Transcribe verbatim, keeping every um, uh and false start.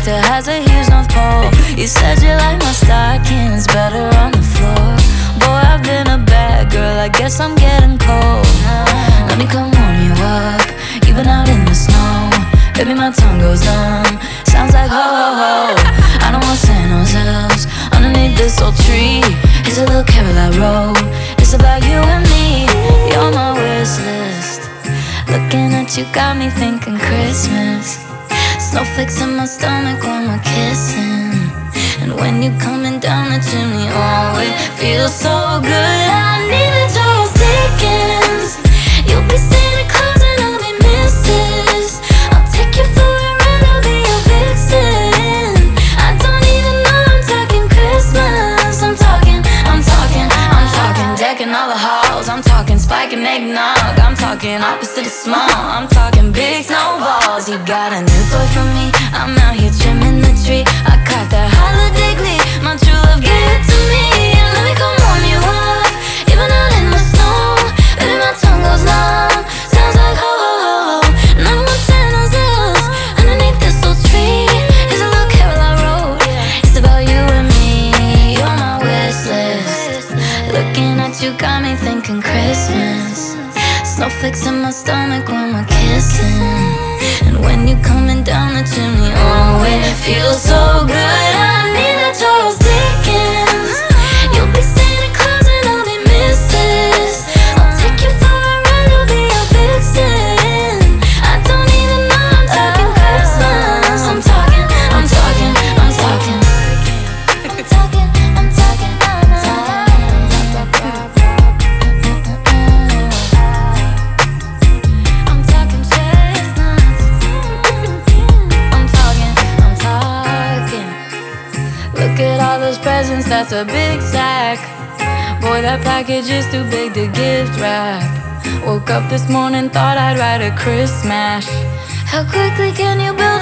Tractor has a huge North Pole. You said you like my stockings better on the floor. Boy, I've been a bad girl, I guess I'm getting cold. Let me come warm you up, you've been out in the snow. Baby, my tongue goes numb, sounds like ho ho ho. I don't want Santa's elves underneath this old tree. Here's a little carol I wrote, it's about you and me. You're my wish list. Looking at you got me thinking Christmas. Snowflakes in my stomach when we're kissing. And when you're coming down the chimney, oh, it feels so good. I need a Charles Dickens. You'll be Santa Claus and I'll be Missus I'll take you for a ride, I'll be your vixen. I don't even know I'm talking Christmas. I'm talking, I'm talking, I'm talking decking all the halls. I'm talking spike and eggnog. I'm talking opposite of small. I'm talking big snowballs. You got a new toy for me, I'm out here trimming the tree. I caught that holiday glee, my true love gave it to me. And let me come warm you up, even out in the snow. Baby, my tongue goes numb, sounds like ho ho ho. And I want Santa's elves underneath this old tree. Here's a little carol I wrote, it's about you and me. You're my wish list. Looking at you got me thinking Christmas. Snowflakes in my stomach when we're kissing. And when you're coming down the chimney, oh, it feels so good. I need a Charles Dickens. You'll be Santa Claus and I'll be Missus I'll take you for a ride, I'll be your vixen. I don't even know I'm talking Christmas. I'm talking, I'm talking, I'm talking. I'm talking, I'm talking, I'm talking. I'm talking chestnuts. I'm talking, I'm talking. Look at all those presents, that's a big sack. Boy, that package is too big to gift wrap. Woke up this morning, thought I'd write a Christmas. How quickly can you build